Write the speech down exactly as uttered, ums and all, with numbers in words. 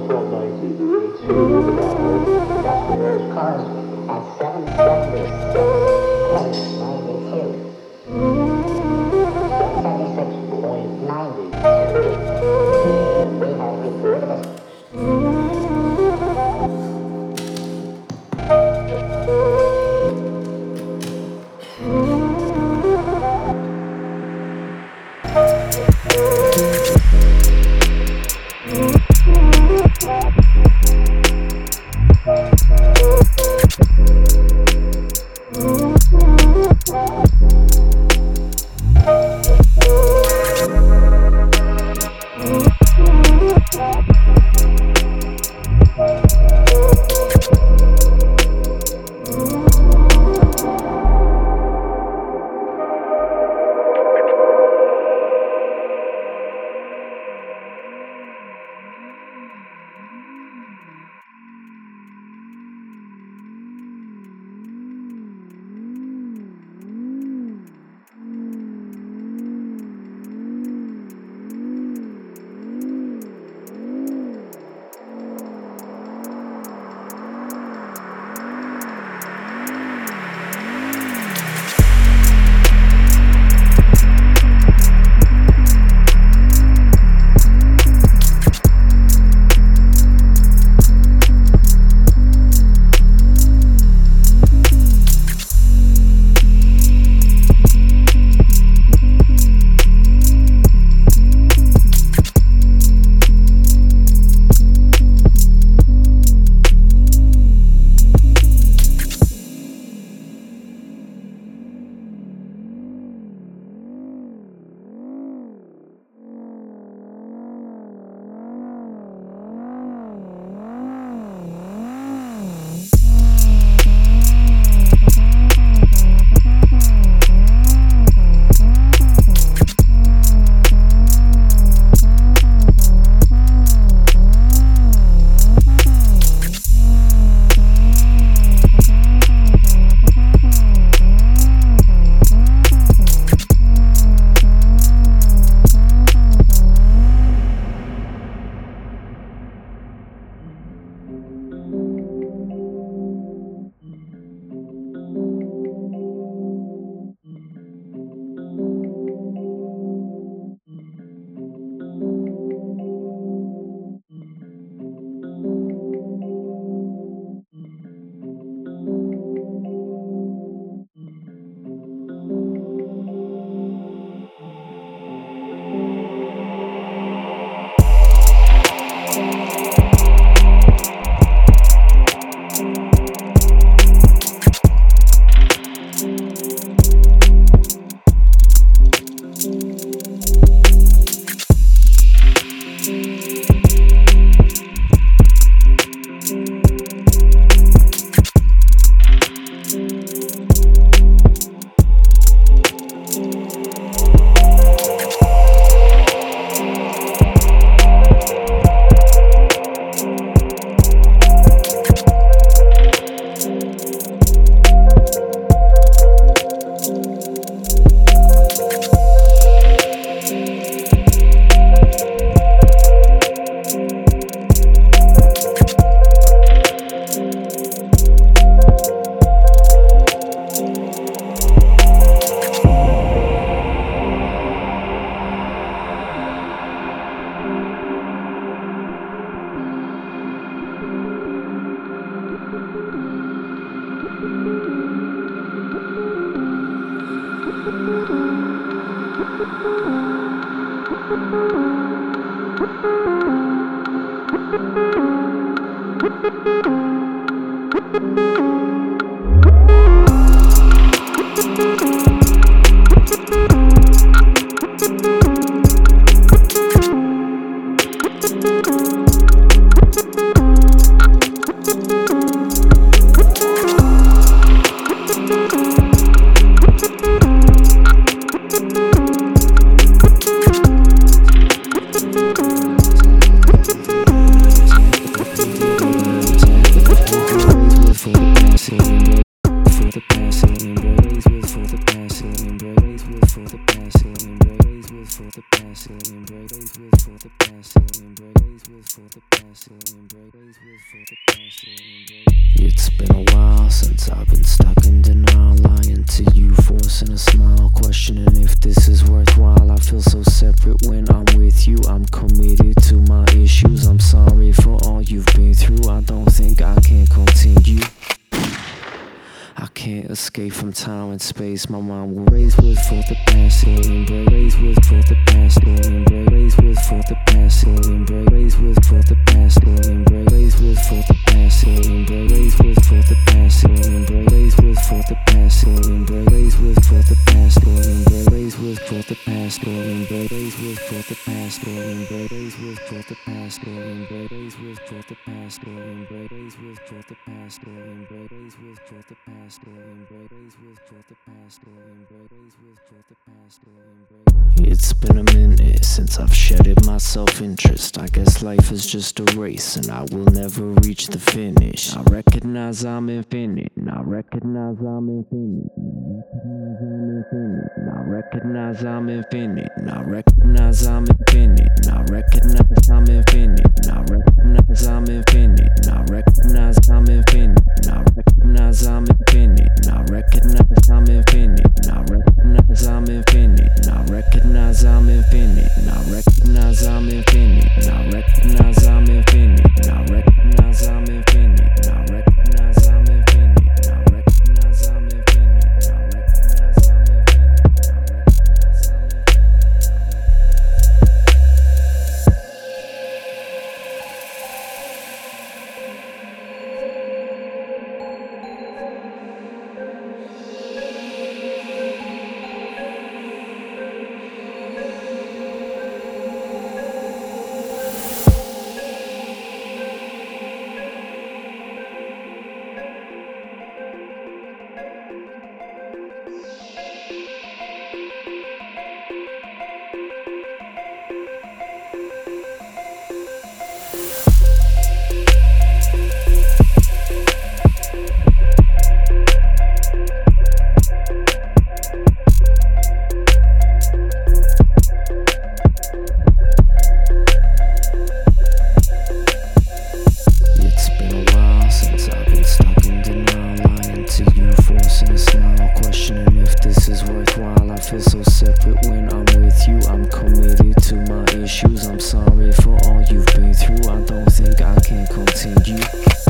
real noisy. The two the that's where those cars at seven seventy-six point nine two. seven seventy-six point nine two. And we have to get rid of it. It's been a while since I've been stuck in denial, lying to you, forcing a smile, questioning if this is worthwhile. I feel so separate when I'm with you. I'm committed to my issues. I'm sorry for all you've been through. I don't think I can continue. I can't escape from time and space. My mind will raise with for the past, so embrace with for the past, so embrace with for the past, so embrace with for the past, so embrace with for the past, so embrace with for the past, so embrace with for the past, so embrace with for the past, so embrace with for the past, so embrace with for the past, so embrace with for the past, so embrace with for the past, so embrace with for the past, so embrace with for the past. It's been a minute since I've shedded my self-interest. I guess life is just a race and I will never reach the finish. I recognize I'm infinite, and I recognize I'm infinite, and I recognize I'm infinite, and I recognize I'm infinite, and I recognize I'm infinite, and I recognize I'm infinite, and I recognize I'm infinite, and I recognize I'm infinite, and I recognize I'm infinite, and I recognize I'm infinite, and I recognize I'm infinite, and I recognize I'm infinite, and I recognize I'm infinite, and I recognize I'm infinite, and I recognize I'm infinite, and I recognize I'm infinite, and I recognize I'm I feel so separate when I'm with you. I'm committed to my issues. I'm sorry for all you've been through. I don't think I can continue.